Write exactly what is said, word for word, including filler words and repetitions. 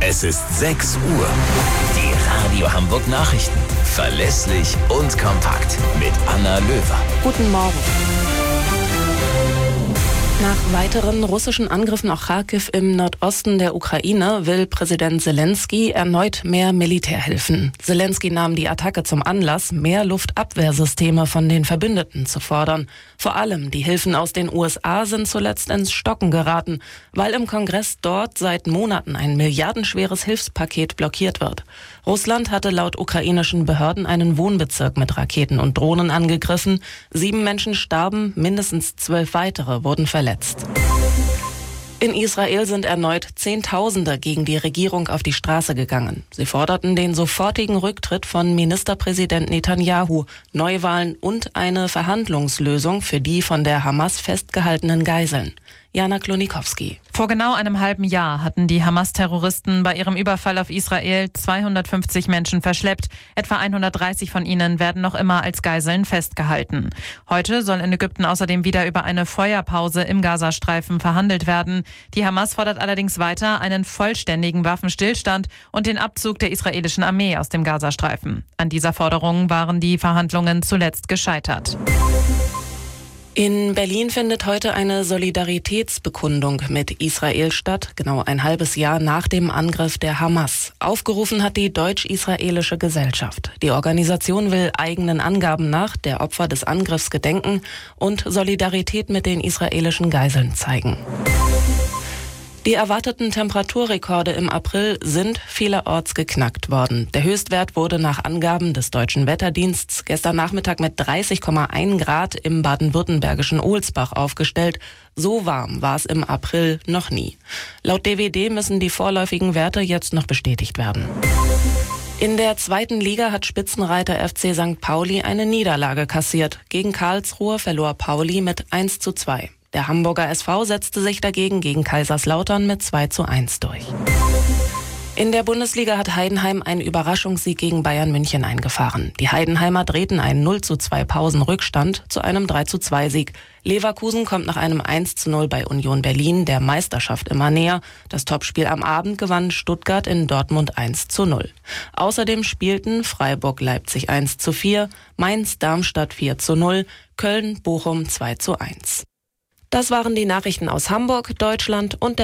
Es ist sechs Uhr. Die Radio Hamburg Nachrichten. Verlässlich und kompakt mit Anna Löwer. Guten Morgen. Nach weiteren russischen Angriffen auf Charkiw im Nordosten der Ukraine will Präsident Zelensky erneut mehr Militärhilfen. Zelensky nahm die Attacke zum Anlass, mehr Luftabwehrsysteme von den Verbündeten zu fordern. Vor allem die Hilfen aus den U S A sind zuletzt ins Stocken geraten, weil im Kongress dort seit Monaten ein milliardenschweres Hilfspaket blockiert wird. Russland hatte laut ukrainischen Behörden einen Wohnbezirk mit Raketen und Drohnen angegriffen. Sieben Menschen starben, mindestens zwölf weitere wurden verletzt. In Israel sind erneut Zehntausende gegen die Regierung auf die Straße gegangen. Sie forderten den sofortigen Rücktritt von Ministerpräsident Netanyahu, Neuwahlen und eine Verhandlungslösung für die von der Hamas festgehaltenen Geiseln. Jana Klonikowski. Vor genau einem halben Jahr hatten die Hamas-Terroristen bei ihrem Überfall auf Israel zweihundertfünfzig Menschen verschleppt. Etwa hundertdreißig von ihnen werden noch immer als Geiseln festgehalten. Heute soll in Ägypten außerdem wieder über eine Feuerpause im Gazastreifen verhandelt werden. Die Hamas fordert allerdings weiter einen vollständigen Waffenstillstand und den Abzug der israelischen Armee aus dem Gazastreifen. An dieser Forderung waren die Verhandlungen zuletzt gescheitert. In Berlin findet heute eine Solidaritätsbekundung mit Israel statt, genau ein halbes Jahr nach dem Angriff der Hamas. Aufgerufen hat die Deutsch-Israelische Gesellschaft. Die Organisation will eigenen Angaben nach der Opfer des Angriffs gedenken und Solidarität mit den israelischen Geiseln zeigen. Die erwarteten Temperaturrekorde im April sind vielerorts geknackt worden. Der Höchstwert wurde nach Angaben des Deutschen Wetterdienstes gestern Nachmittag mit dreißig Komma eins Grad im baden-württembergischen Ohlsbach aufgestellt. So warm war es im April noch nie. Laut D W D müssen die vorläufigen Werte jetzt noch bestätigt werden. In der zweiten Liga hat Spitzenreiter F C Sankt Pauli eine Niederlage kassiert. Gegen Karlsruhe verlor Pauli mit eins zu zwei. Der Hamburger S V setzte sich dagegen gegen Kaiserslautern mit zwei zu eins durch. In der Bundesliga hat Heidenheim einen Überraschungssieg gegen Bayern München eingefahren. Die Heidenheimer drehten einen null zu zwei Pausenrückstand zu einem drei zu zwei Sieg. Leverkusen kommt nach einem eins zu null bei Union Berlin der Meisterschaft immer näher. Das Topspiel am Abend gewann Stuttgart in Dortmund eins zu null. Außerdem spielten Freiburg-Leipzig eins zu vier, Mainz-Darmstadt vier zu null, Köln-Bochum zwei zu eins. Das waren die Nachrichten aus Hamburg, Deutschland und der